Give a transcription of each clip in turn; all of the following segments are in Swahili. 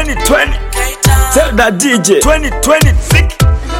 2020. Tell that DJ 2020 sick.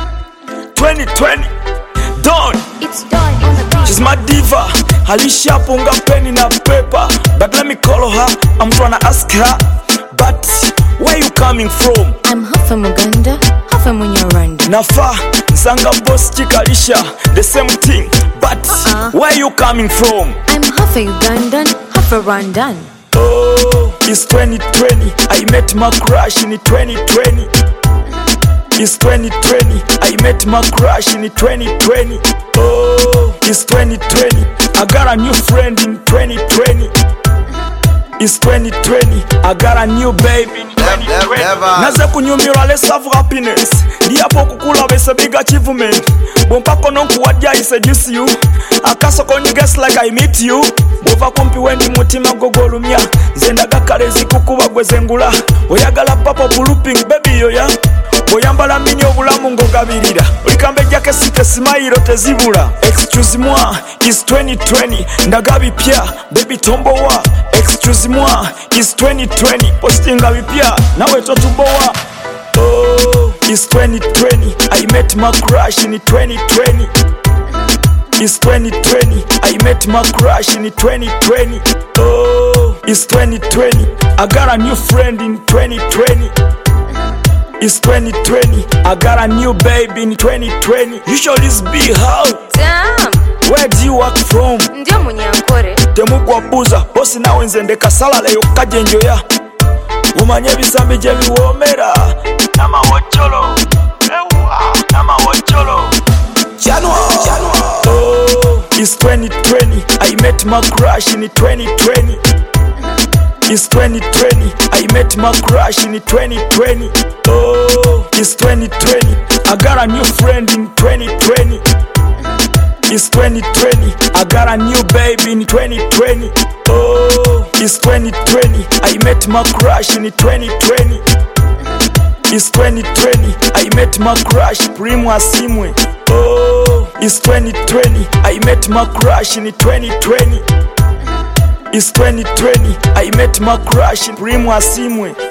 2020 Dawn. It's Dawn on the beat. She's my diva. Alishapunga peni na paper. But let me call her. I'm tryna ask her. But where you coming from? I'm half from Uganda, half from Rwanda. Nafa, Nsanga boss chikalisha. The same thing. But where you coming from? I'm half a Ugandan, half a Rwandan. Oh, it's 2020. I met my crush in 2020. It's 2020. I met my crush in 2020. Oh, it's 2020. I got a new friend in 2020. It's 2020. I got a new baby in 2020. Naze kunyumira less of happiness. Diapo kukula bese big achievement. Bompako nonkuwadya I seduce you. Akaso konyi guess like I meet you. Bova kumpi wendi mutima gogolumya. Zendaga kalezi kukuba gwezengula. Oyagala papa buluping baby yoya. Boyambala mini obulamu ngogabirira. Olikambe jake site smile tezibula. Excuse moi, it's 2020. Ndagabi pia, baby tombowa. Excuse moi, it's 2020. Postinga bipya, nawe totubowa. Oh, it's 2020. I met my crush in 2020. It's 2020. I met my crush in 2020. Oh, it's 2020. I got a new friend in 2020. It's 2020. I got a new baby in 2020. You should be out. Damn. Where do you work from? Ndio Munyankore. Temukwa buza, bosi nawe nze ndeka salale yokaje njoya. Umanye bisambi je biwomera. Nama wacholo. Nama wacholo. January. Oh, it's 2020. I met my crush in 2020. It's 2020. I met my crush in 2020. Oh, it's 2020. I got a new friend in 2020. It's 2020. I got a new baby in 2020. Oh, it's 2020. I met my crush in 2020. It's 2020. I met my crush Primo Asimwe. Oh, it's 2020. I met my crush in 2020. It's 2020. I met my crush Primo Asimwe.